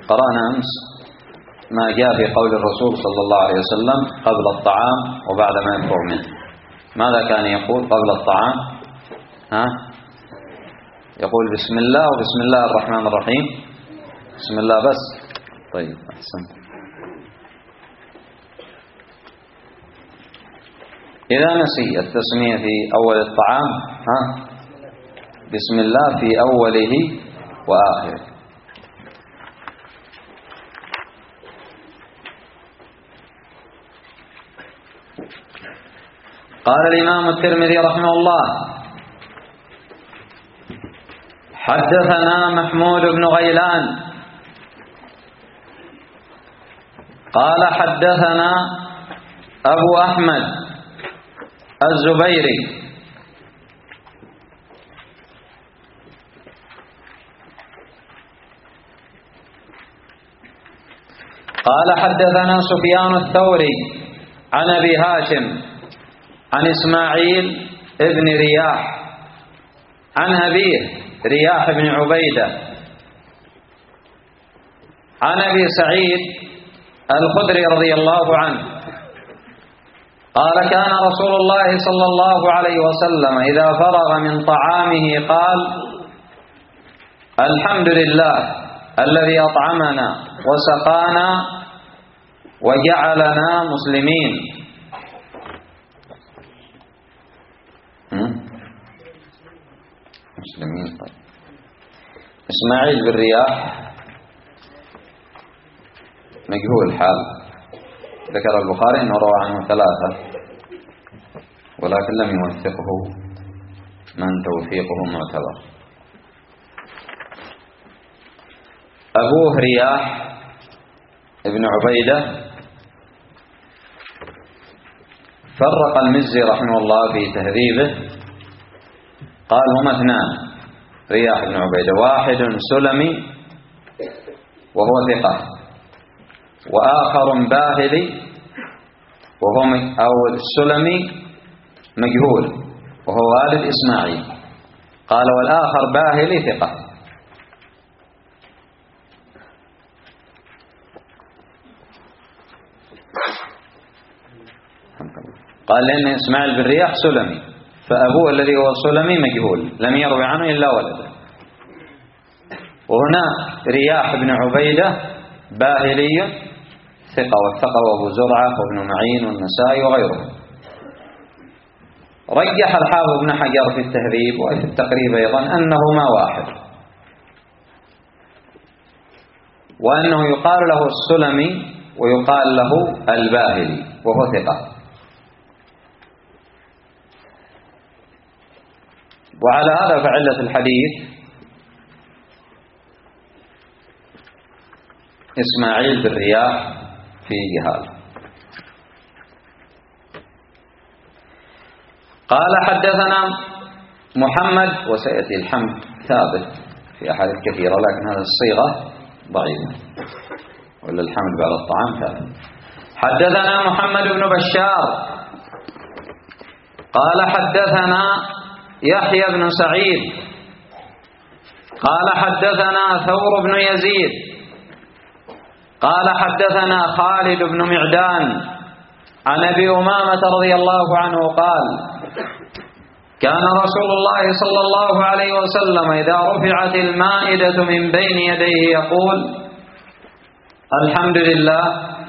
قرأنا أمس ما جاء في قول الرسول صلى الله عليه وسلم قبل الطعام وبعد ما يفرغ منه. ماذا كان يقول قبل الطعام؟ يقول بسم الله وبسم الله الرحمن الرحيم. بسم الله بس. طيب أحسن. إذا نسي التسمية في أول الطعام بسم الله في أوله وآخره. قال الإمام الترمذي رحمه الله: حدثنا محمود بن غيلان قال حدثنا أبو أحمد الزبيري قال حدثنا سفيان الثوري عن أبي هاشم عن إسماعيل ابن رياح عن أبيه رياح بن عبيدة عن أبي سعيد الخدري رضي الله عنه قال: كان رسول الله صلى الله عليه وسلم إذا فرغ من طعامه قال: الحمد لله الذي أطعمنا وسقانا وجعلنا مسلمين. طيب. إسماعيل بن رياح مجهول الحال، ذكر البخاري أنه روى عنه 3 ولكن لم يوثقه من توثيقه معتبر. أبوه رياح ابن عبيدة فرق المزي رحمه الله في تهذيبه، قال: هما 2 رياح بن عبيدة، واحد سلمي وهو ثقة، وآخر باهلي وهو أو السلمي مجهول وهو والد إسماعيل. قال: والآخر باهلي ثقة. قال: لأن إسماعيل بن رياح سلمي، فأبوه الذي هو سلمي مجهول لم يروي عنه إلا ولده. وهنا رياح بن عبيدة باهلي ثقة، وثقه أبو زرعة وابن معين والنسائي وغيرهم. رجح الحافظ بن حجر في التهذيب وفي التقريب أيضا أنهما واحد، وأنه يقال له السلمي ويقال له الباهلي وهو ثقة. وعلى هذا فعلة الحديث إسماعيل بن رياح في جهاله. قال: حدثنا محمد، وسيأتي الحمد ثابت في أحاديث كثيرة لكن هذه الصيغة ضعيفة، ولا الحمد بعد الطعام ثابت. حدثنا محمد بن بشار قال: حدثنا يحيى بن سعيد قال: حدثنا ثور بن يزيد قال: حدثنا خالد بن معدان عن أبي أمامة رضي الله عنه قال: كان رسول الله صلى الله عليه وسلم إذا رفعت المائدة من بين يديه يقول: الحمد لله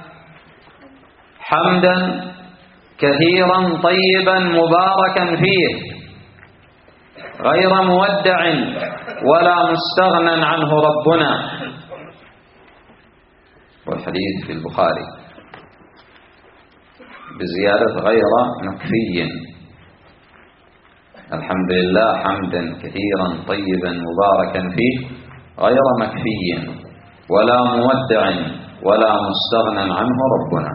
حمدا كثيرا طيبا مباركا فيه غير مودع ولا مستغنى عنه ربنا. والحديث في البخاري بزيادة غير مكفي. الحمد لله حمدا كثيرا طيبا مباركا فيه غير مكفي ولا مودع ولا مستغنى عنه ربنا.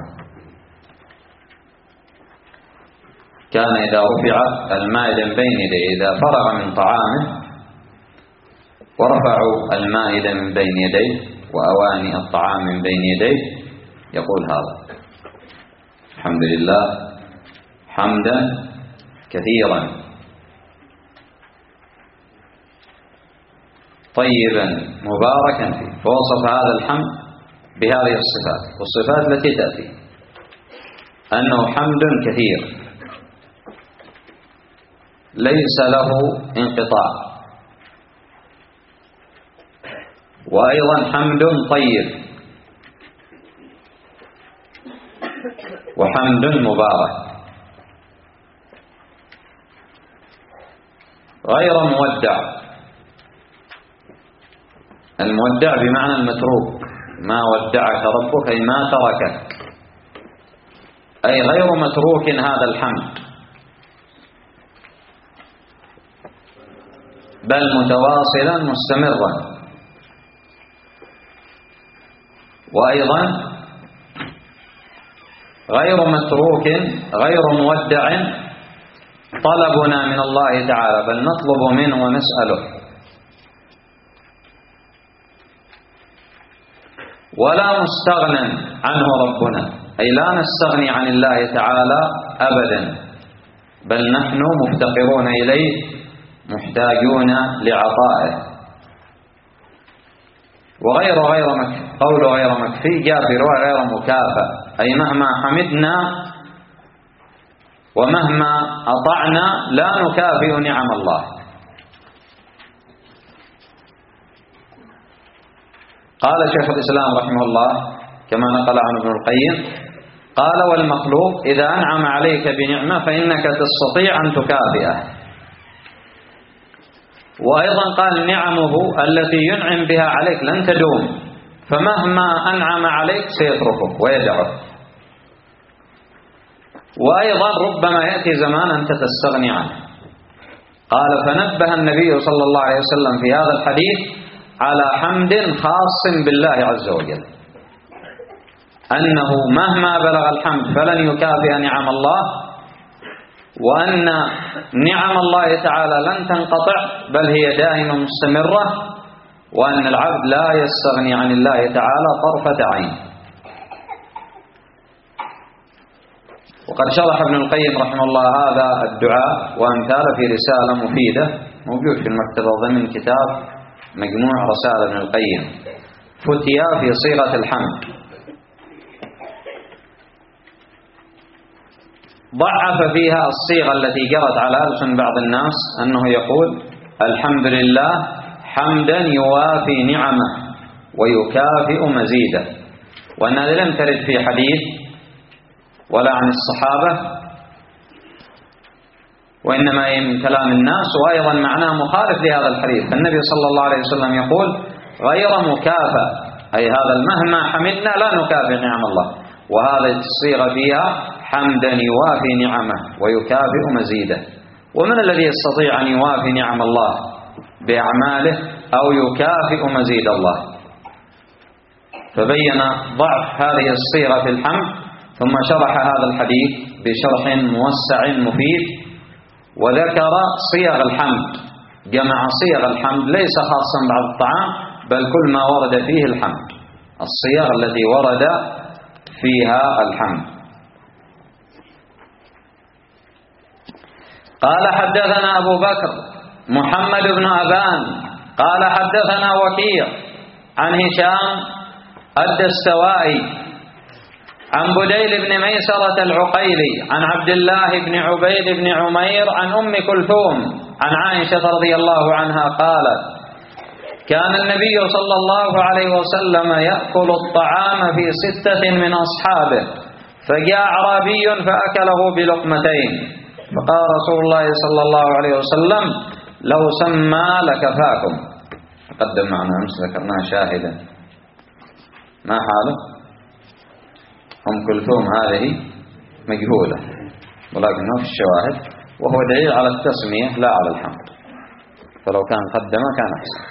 كان إذا رفعت المائدة من بين يديه، إذا فرغ من طعامه ورفعوا المائدة من بين يديه وأواني الطعام من بين يديه يقول هذا: الحمد لله حمدا كثيرا طيبا مباركا فيه، فوصف هذا الحمد بهذه الصفات. والصفات التي تأتي أنه حمد كثير ليس له انقطاع، وأيضا حمد طيب وحمد مبارك غير مودع. المودع بمعنى المتروك، ما ودعك ربك أي ما تركك، أي غير متروك هذا الحمد، بل متواصلا مستمرا. وأيضا غير متروك غير مودع طلبنا من الله تعالى، بل نطلب منه ونسأله. ولا مستغنى عنه ربنا، أي لا نستغني عن الله تعالى أبدا، بل نحن مفتقرون إليه محتاجون لعطائه. قول غير مكفي جاء في رواية غير مكافأ، أي مهما حمدنا ومهما أطعنا لا نكافئ نعم الله. قال شيخ الإسلام رحمه الله كما نقل عنه ابن القيم، قال: والمخلوق إذا أنعم عليك بنعمة فإنك تستطيع أن تكافئه. وأيضا قال: نعمه التي ينعم بها عليك لن تدوم، فمهما أنعم عليك سيتركك ويدعك. وأيضا ربما يأتي زمان أنت تستغني عنه. قال: فنبه النبي صلى الله عليه وسلم في هذا الحديث على حمد خاص بالله عز وجل، أنه مهما بلغ الحمد فلن يكافئ نعم الله، وأن نعم الله تعالى لن تنقطع بل هي دائمة مستمرة، وأن العبد لا يستغني عن الله تعالى طرفة عين. وقد شرح ابن القيم رحمه الله هذا الدعاء وأمثاله في رسالة مفيدة موجود في المكتبة ضمن كتاب مجموع رسائل ابن القيم، فتيا في صيغة الحمد. ضعف فيها الصيغة التي جرت على ألسن بعض الناس، أنه يقول: الحمد لله حمدا يوافي نعمه ويكافئ مزيده، وأن هذا لم ترد في حديث ولا عن الصحابة، وإنما هي من كلام الناس، وأيضا معناه مخالف لهذا الحديث. فالنبي صلى الله عليه وسلم يقول: غير مكافأ، أي هذا مهما حمدنا لا نكافئ نعم الله، وهذا الصيغة فيها حمدا يوافي نعمه ويكافئ مزيده. ومن الذي يستطيع أن يوافي نعم الله بأعماله أو يكافئ مزيد الله؟ فبين ضعف هذه الصيغة في الحمد، ثم شرح هذا الحديث بشرح موسع مفيد، وذكر صيغ الحمد، جمع صيغ الحمد ليس خاصا بعد الطعام، بل كل ما ورد فيه الحمد، الصيغ التي ورد فيها الحمد. قال: حدثنا أبو بكر محمد بن أبان قال: حدثنا وكيع عن هشام الدستوائي عن بديل بن ميسرة العقيلي عن عبد الله بن عبيد بن عمير عن أم كلثوم عن عائشة رضي الله عنها قالت: كان النبي صلى الله عليه وسلم يأكل الطعام في 6 من أصحابه، فجاء أعرابي فأكله بلقمتين، فقال رسول الله صلى الله عليه وسلم: لو سمى لكفاكم. تقدم معنا أمس ذكرناها شاهدا. ما حاله؟ أم كلثوم هذه مجهولة، ولكنه في الشواهد، وهو دليل على التسمية لا على الحمد، فلو كان قدم كان أحسن.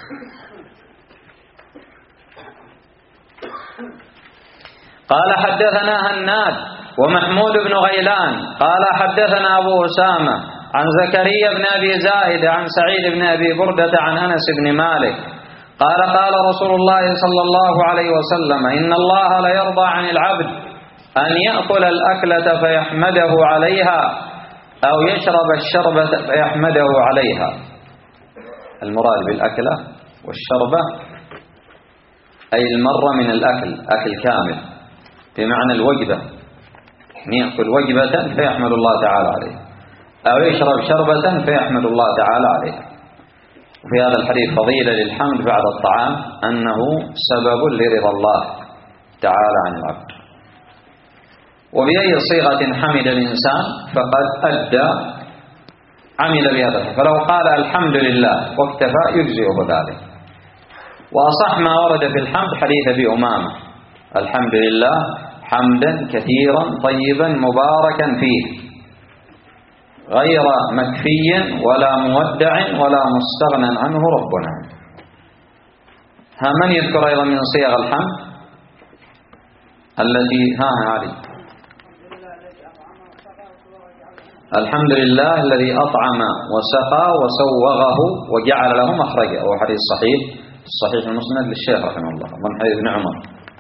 قال: حدثنا هناد ومحمود بن غيلان قال: حدثنا أبو أسامة عن زكريا بن أبي زائد عن سعيد بن أبي بردة عن أنس بن مالك قال: قال رسول الله صلى الله عليه وسلم: إن الله ليرضى عن العبد أن يأكل الأكلة فيحمده عليها، أو يشرب الشربة فيحمده عليها. المراد بالأكلة والشربة أي المرة من الأكل، أكل كامل بمعنى الوجبة، يأكل وجبة فيحمد الله تعالى عليها، أو يشرب شربة فيحمد الله تعالى عليها. وفي هذا الحديث فضيلة للحمد بعد الطعام، أنه سبب لرضا الله تعالى عن العبد. وبأي صيغة حمد الإنسان فقد أدى، عمل بهذا، فلو قال الحمد لله واكتفى يجزئه ذلك. وأصح ما ورد في الحمد حديث أبي أمامة: الحمد لله حمدا كثيرا طيبا مباركا فيه غير مكفي ولا مودع ولا مستغنى عنه ربنا. من يذكر أيضا من صيغ الحمد التي علي؟ الحمد لله الذي أطعم وسقى وسوغه وجعل له مخرجا، وهو حديث صحيح المسند للشيخ رحمه الله من حديث ابن عمر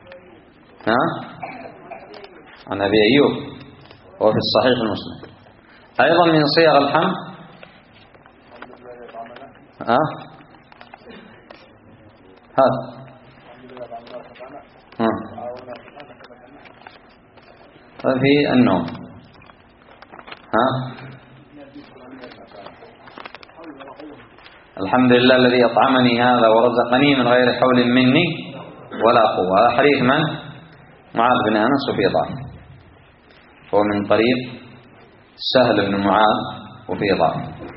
عن أبي أيوب، وهو في الصحيح المسند. أيضا من صيغ الحمد في النوم الحمد لله الذي أطعمني هذا ورزقني من غير حول مني ولا قوة. هذا حديث من؟ معاذ بن أنس، وفي ضعف، هو من طريق سهل بن معاذ وفي ضعف.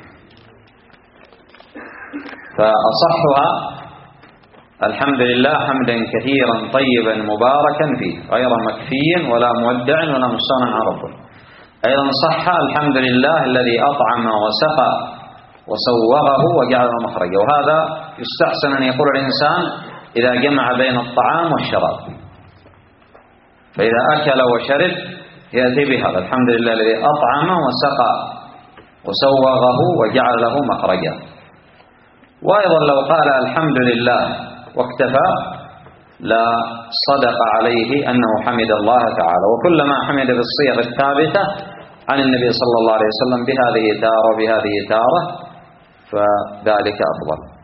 فأصحها الحمد لله حمدا كثيرا طيبا مباركا فيه غير مكفي ولا مودع ولا مستغنى عن ربه. أيضا صح الحمد لله الذي أطعم وسقى وسوغه وجعل مخرجا. وهذا يستحسن أن يقول الإنسان إذا جمع بين الطعام والشراب، فإذا أكل وشرب يأتي بهذا: الحمد لله الذي أطعم وسقى وسوغه وجعل له مخرجا. وأيضا لو قال الحمد لله واكتفى لا صدق عليه أنه حمد الله تعالى. وكلما حمد بالصيغ الثابتة عن النبي صلى الله عليه وسلم بهذه تارة وبهذه تارة فذلك أفضل.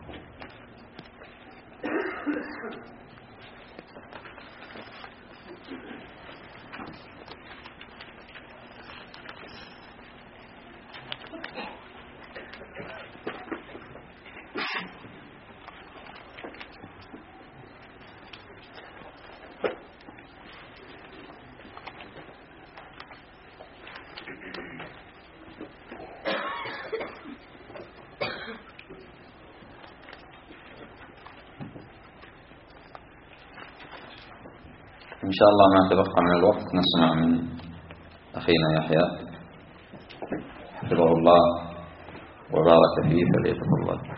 إن شاء الله ما تبقى من الوقت نسمع من أخينا يحيى حفظه الله وبارك فيه، فليتفضل.